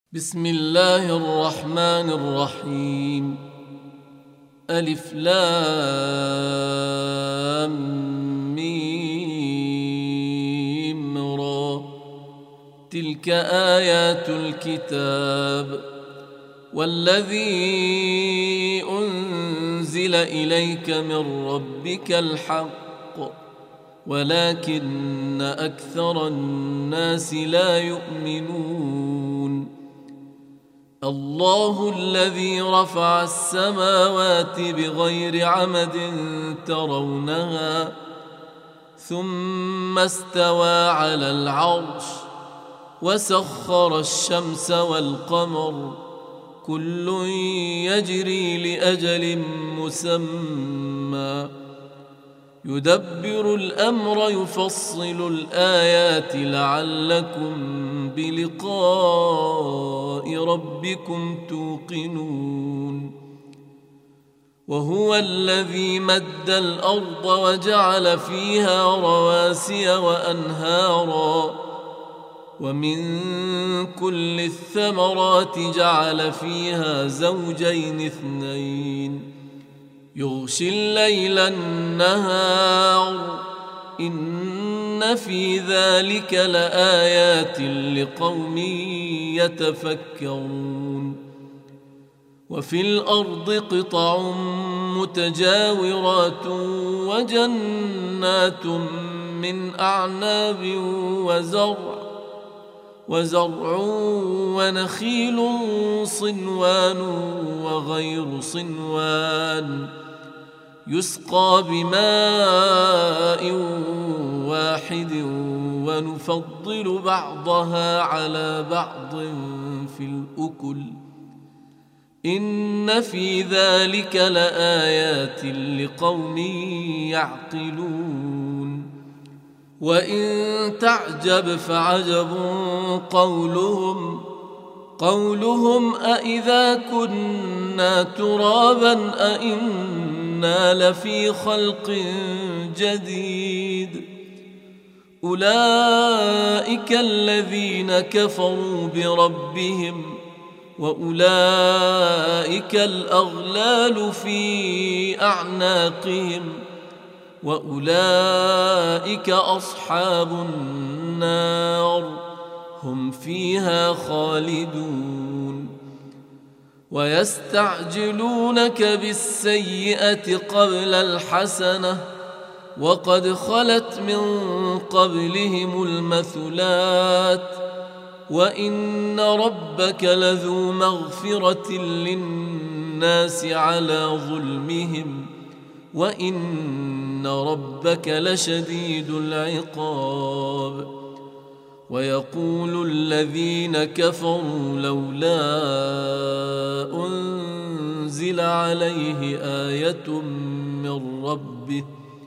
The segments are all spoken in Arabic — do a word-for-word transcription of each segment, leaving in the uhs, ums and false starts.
بسم الله الرحمن الرحيم. ألف لام ميم را. تلك آيات الكتاب والذي أنزل إليك من ربك الحق ولكن أكثر الناس لا يؤمنون. الله الذي رفع السماوات بغير عمد ترونها ثم استوى على العرش وسخر الشمس والقمر كل يجري لأجل مسمى يدبر الأمر يفصل الآيات لعلكم بلقاء ربكم توقنون. وهو الذي مد الأرض وجعل فيها رواسي وأنهارا ومن كل الثمرات جعل فيها زوجين اثنين يغشي الليل النهار إن في ذلك لآيات لقوم يتفكرون. وفي الأرض قطع متجاورات وجنات من أعناب وزرع وزرع ونخيل صنوان وغير صنوان يسقى بماء واحد ونفضل بعضها على بعض في الأكل إن في ذلك لآيات لقوم يعقلون. وإن تعجب فعجب قولهم قولهم أإذا كنا ترابا أإنا لفي خلق جديد أولئك الذين كفروا بربهم وأولئك الأغلال في أعناقهم وأولئك أصحاب النار هم فيها خالدون. ويستعجلونك بالسيئة قبل الحسنة وقد خلت من قبلهم المثلات وإن ربك لذو مغفرة للناس على ظلمهم وإن ربك لشديد العقاب. ويقول الذين كفروا لولا أنزل عليه آية من ربه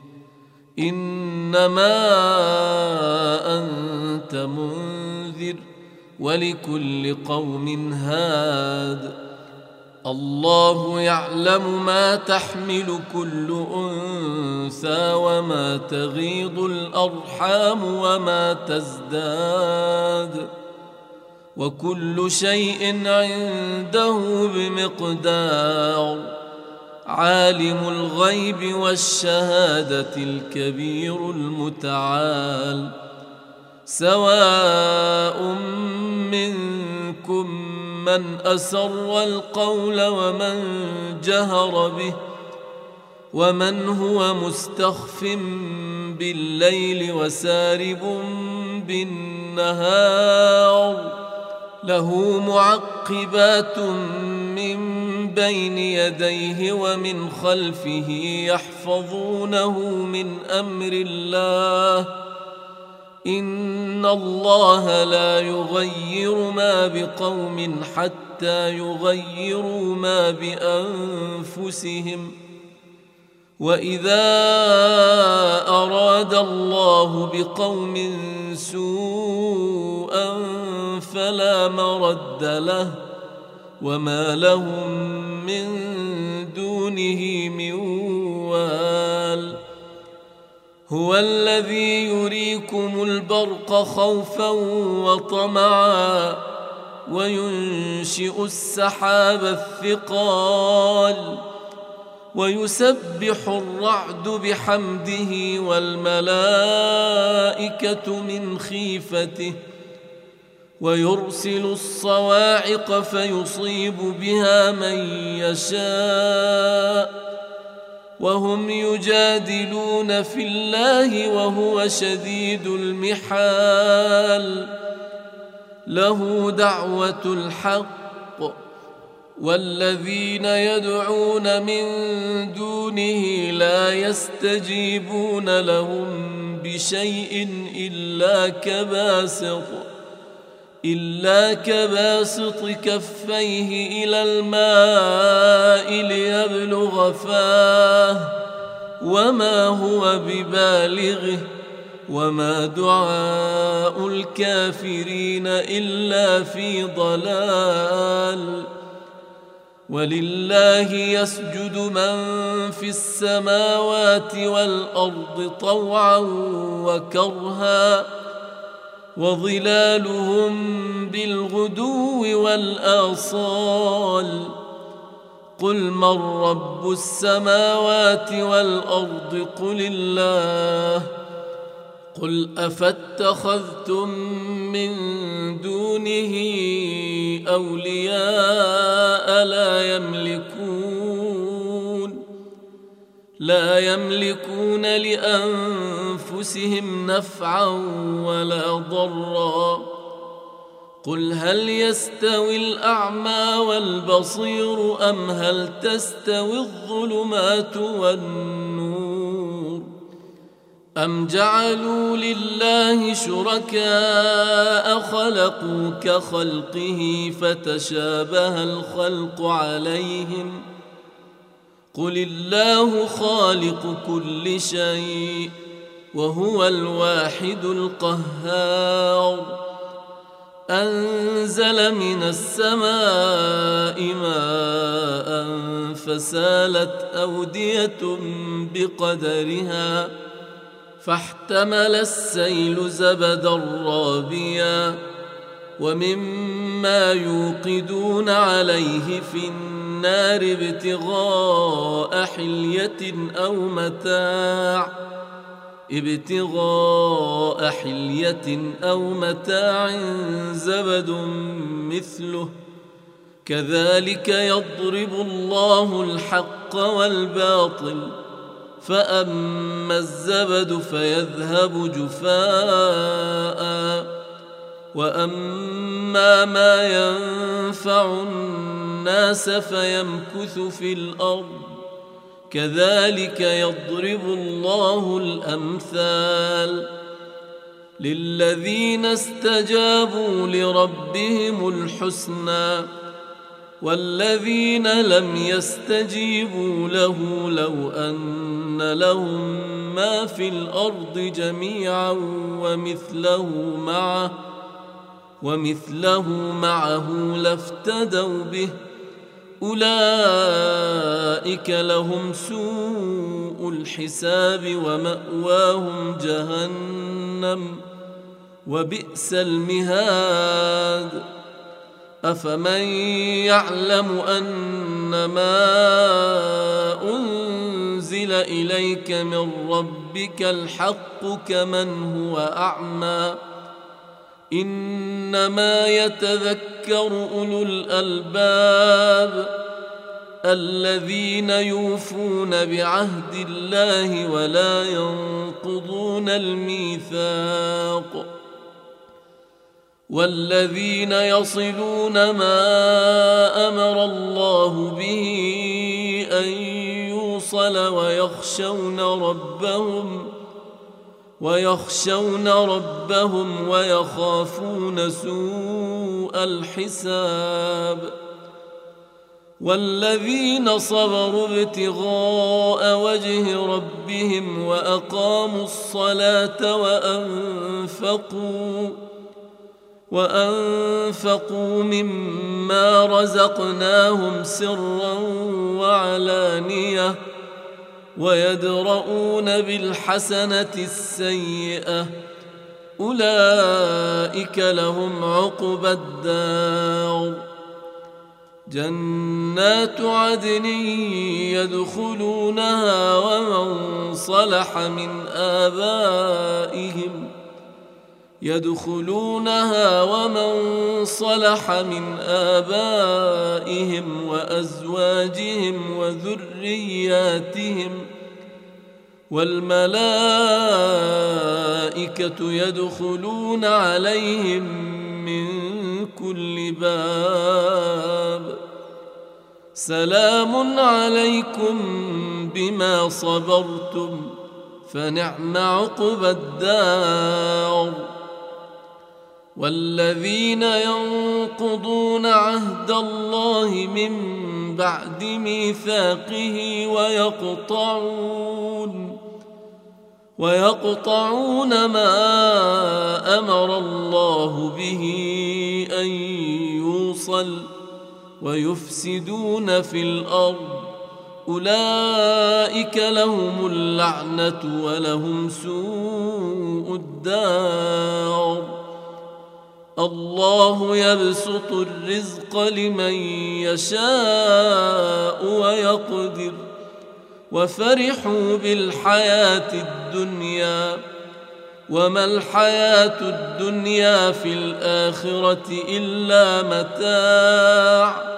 إنما أنت منذر ولكل قوم هاد الله يعلم ما تحمل كل أنثى وما تغيض الأرحام وما تزداد وكل شيء عنده بمقدار. عالم الغيب والشهادة الكبير المتعال سواء منكم من أسر القول ومن جهر به ومن هو مستخف بالليل وسارب بالنهار له معقبات من بين يديه ومن خلفه يحفظونه من أمر الله إن الله لا يغير ما بقوم حتى يغيروا ما بأنفسهم وإذا أراد الله بقوم سوءا فلا مرد له وما لهم من دونه من وال. هو الذي يريكم البرق خوفا وطمعا وينشئ السحاب الثقال ويسبح الرعد بحمده والملائكة من خيفته ويرسل الصواعق فيصيب بها من يشاء وهم يجادلون في الله وهو شديد المحال له دعوة الحق والذين يدعون من دونه لا يستجيبون لهم بشيء إلا كباسط إلا كباسط كفيه إلى الماء ليبلغ فاه وما هو ببالغه وما دعاء الكافرين إلا في ضلال ولله يسجد من في السماوات والأرض طوعا وكرها وظلالهم بالغدو والآصال قل من رب السماوات والأرض قل الله قل أفاتخذتم من دونه أولياء لا يملكون لا يملكون لأنفسهم نفعا ولا ضرا قل هل يستوي الأعمى والبصير أم هل تستوي الظلمات والنور أم جعلوا لله شركاء خلقوا كخلقه فتشابه الخلق عليهم قل الله خالق كل شيء وهو الواحد القهار أنزل من السماء ماء فسالت أودية بقدرها فاحتمل السيل زبدا رابيا ومما يوقدون عليه في النار ابتغاء حلية أو متاع ابتغاء حلية أو متاع زبد مثله كذلك يضرب الله الحق والباطل فأما الزبد فيذهب جفاء وأما ما ينفع الناس فيمكث في الأرض كذلك يضرب الله الأمثال للذين استجابوا لربهم الحسنى والذين لم يستجيبوا له لو أن لهم ما في الأرض جميعا ومثله معه ومثله معه لافتدوا به أولئك لهم سوء الحساب ومأواهم جهنم وبئس المهاد أفمن يعلم أنما أنزل إليك من ربك الحق كمن هو أعمى إنما يتذكر أولو الألباب الذين يوفون بعهد الله ولا ينقضون الميثاق والذين يصلون ما أمر الله به أن يوصل ويخشون ربهم ويخشون ربهم ويخافون سوء الحساب والذين صبروا ابتغاء وجه ربهم وأقاموا الصلاة وأنفقوا وأنفقوا مما رزقناهم سرا وعلانية ويدرؤون بالحسنة السيئة أولئك لهم عقبى الدار جنات عدن يدخلونها ومن صلح من آبائهم يدخلونها ومن صلح من آبائهم وأزواجهم وذرياتهم والملائكة يدخلون عليهم من كل باب سلام عليكم بما صبرتم فنعم عقبى الدار والذين ينقضون عهد الله من بعد ميثاقه ويقطعون ويقطعون ما أمر الله به أن يوصل ويفسدون في الأرض أولئك لهم اللعنة ولهم سوء الدار الله يبسط الرزق لمن يشاء ويقدر وفرحوا بالحياة الدنيا وما الحياة الدنيا في الآخرة إلا متاع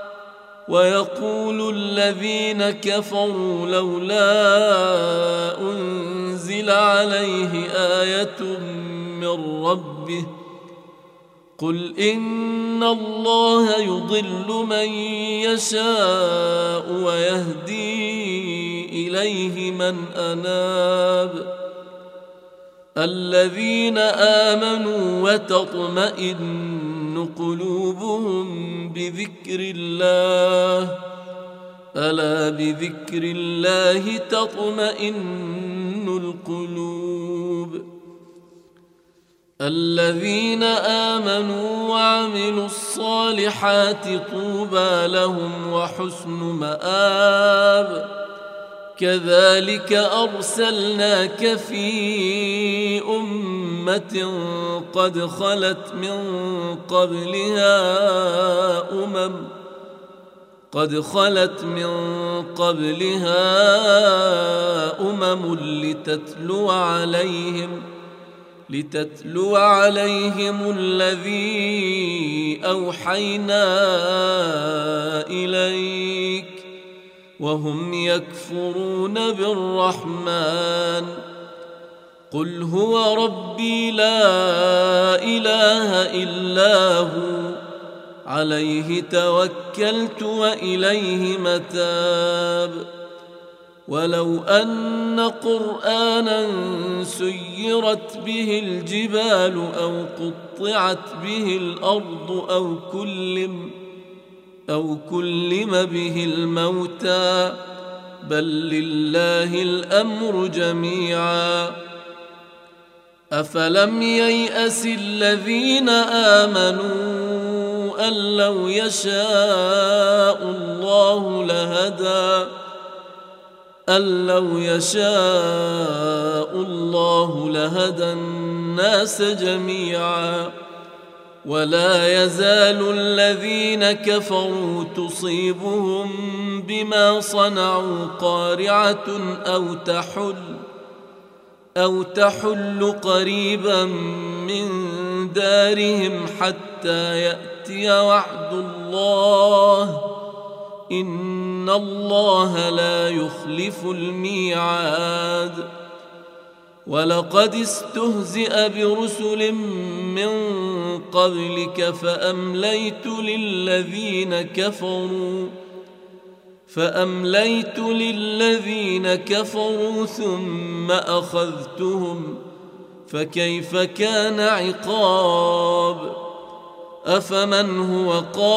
ويقول الذين كفروا لولا أنزل عليه آية من ربه قل إن الله يضل من يشاء ويهدي إليه من أناب الذين آمنوا وتطمئن قلوبهم بذكر الله ألا بذكر الله تطمئن القلوب الذين آمنوا وعملوا الصالحات طوبى لهم وحسن مآب كذلك أرسلناك في أمة قد خلت من قبلها أمم قد خلت من قبلها أمم لتتلو عليهم لتتلو عليهم الذي أوحينا إليك وهم يكفرون بالرحمن قل هو ربي لا إله إلا هو عليه توكلت وإليه متاب ولو أن قرآنا سيرت به الجبال أو قطعت به الأرض أو كلم أو كلم به الموتى بل لله الأمر جميعا أفلم ييأس الذين آمنوا أن لو يشاء الله لهدى أن لو يشاء الله لهدى الناس جميعا ولا يزال الذين كفروا تصيبهم بما صنعوا قارعة أو تحل أو تحل قريبا من دارهم حتى يأتي وعد الله إن الله لا يخلف الميعاد ولقد استهزئ برسل من قبلك فأمليت للذين كفروا فأمليت للذين كفروا ثم أخذتهم فكيف كان عقاب أفمن هو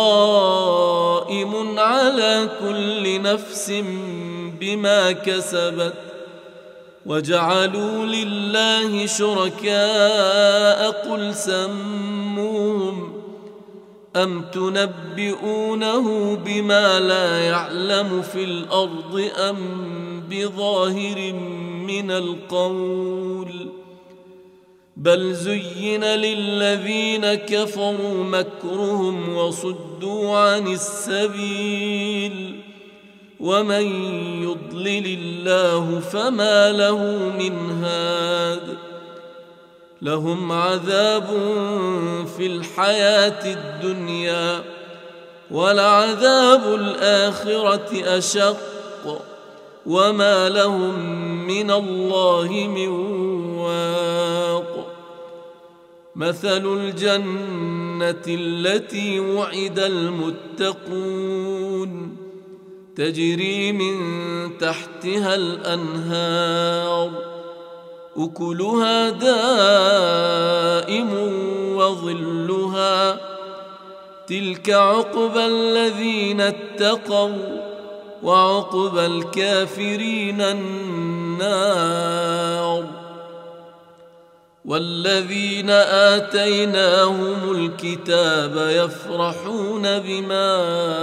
قائم على كل نفس بما كسبت وجعلوا لله شركاء قل سموهم أم تنبئونه بما لا يعلم في الأرض أم بظاهر من القول بل زين للذين كفروا مكرهم وصدوا عن السبيل ومن يضلل الله فما له من هاد لهم عذاب في الحياة الدنيا ولعذاب الآخرة أشق وما لهم من الله من واق مثل الجنة التي وعد المتقون تجري من تحتها الأنهار أكلها دائم وظلها تلك عقبى الذين اتقوا وعقبى الكافرين النار والذين آتيناهم الكتاب يفرحون بما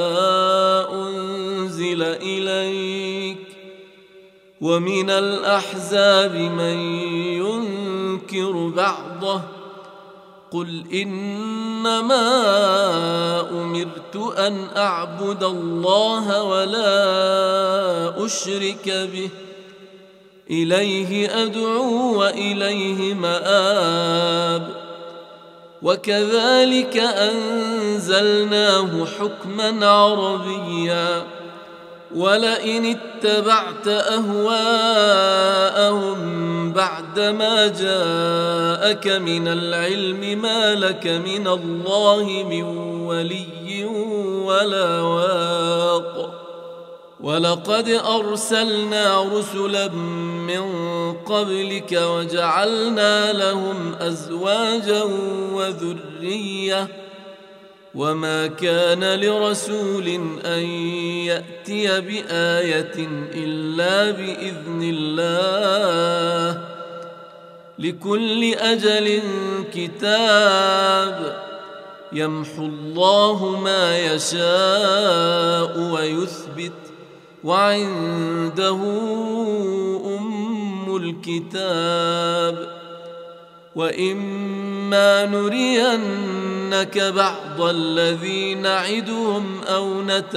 أنزل إليك ومن الأحزاب من ينكر بعضه قل إنما أمرت أن أعبد الله ولا أشرك به إليه أدعو وإليه مآب وكذلك أنزلناه حكما عربيا ولئن اتبعت أهواءهم بعدما جاءك من العلم ما لك من الله من ولي ولا واق ولقد أرسلنا رسلا من قبلك وجعلنا لهم أزواجا وذرية وما كان لرسول أن يأتي بآية إلا بإذن الله لكل أجل كتاب يمحو الله ما يشاء ويثبت وعنده أم الكتاب وإما نرينك بعض الذي نعدهم أو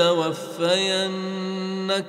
نتوفينك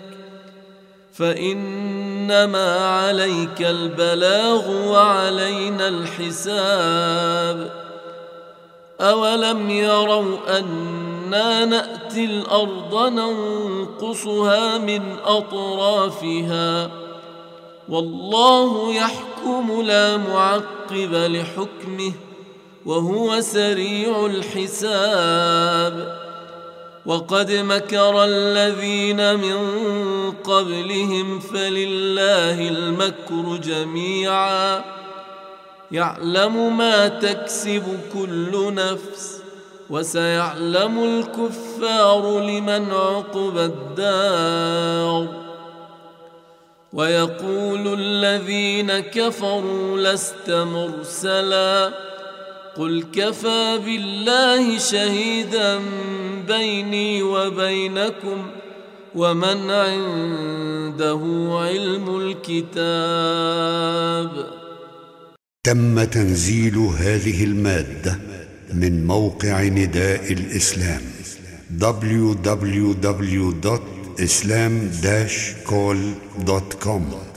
فإنما عليك البلاغ وعلينا الحساب أولم يروا أنا نأتي الأرض ننقصها من أطرافها والله يحكم لا معقب لحكمه وهو سريع الحساب وقد مكر الذين من قبلهم فلله المكر جميعا يعلم ما تكسب كل نفس وسيعلم الكفار لمن عقبى الدار ويقول الذين كفروا لست مرسلا قل كفى بالله شهيدا بيني وبينكم ومن عنده علم الكتاب. تم تنزيل هذه المادة من موقع نداء الإسلام دبليو دبليو دبليو دوت إسلام داش كول دوت كوم.